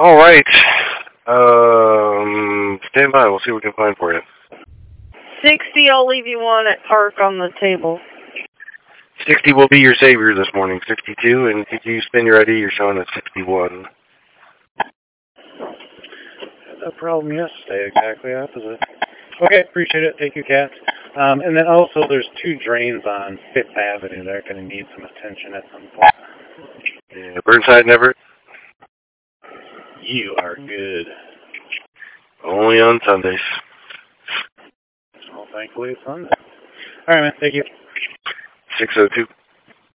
All right. Stand by. We'll see what we can find for you. 60, I'll leave you one at park on the table. 60 will be your savior this morning. 62, and if you spin your ID, you're showing at 61. No problem yesterday, exactly opposite. Okay, appreciate it. Thank you, Kat. And then also there's 2 drains on 5th Avenue. They're going to need some attention at some point. Yeah, Burnside and Everett? You are good. Only on Sundays. Well, thankfully it's Sunday. All right, man. Thank you. 602.